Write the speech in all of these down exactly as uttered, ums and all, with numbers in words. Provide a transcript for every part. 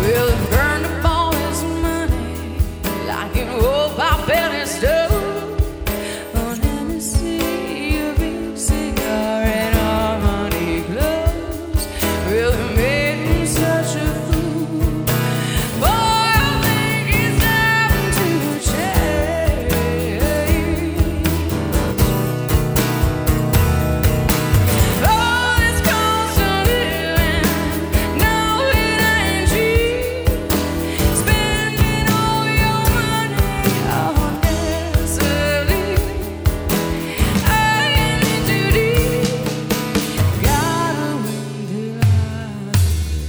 Well, he burned up all his money like an old pot-belly stove. On Hennessy, a big cigar, and Armani clothes. Well, he made him such a fool. Boy, I think it's time to change. Oh, this constant living, no, it ain't cheap. Spending all your money on gasoline. I ain't in too deep. Gotta win the lottery.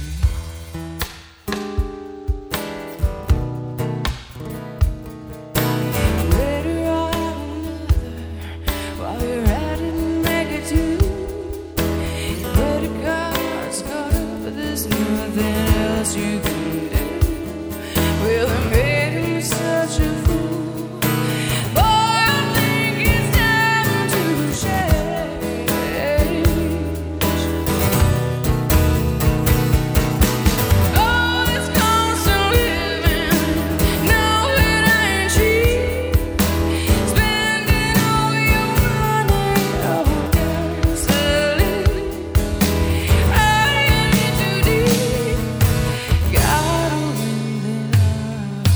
Later on another, while you're at it, make it two. Credit cards caught up, but there's nothing else you can do. Well, it made him such a fool. Boy, I think it's time to change. Oh, this constant living, no, it ain't cheap. Spending all your money on gasoline. I ain't in too deep. Gotta win the lottery.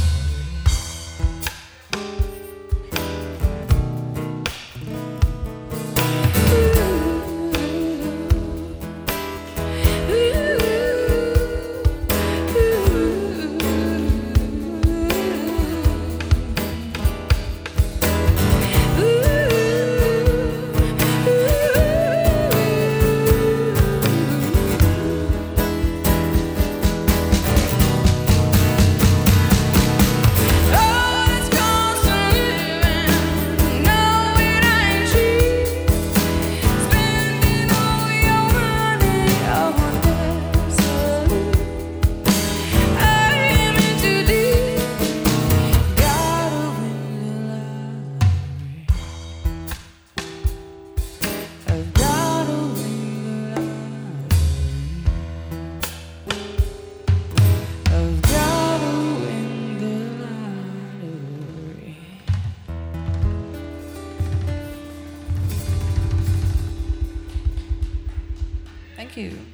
Oh, it's constant living, no, it ain't cheap. Spending all your money on gasoline. I am in too deep. Gotta win the lottery. I've gotta win the lottery. I've gotta win the lottery. Thank you.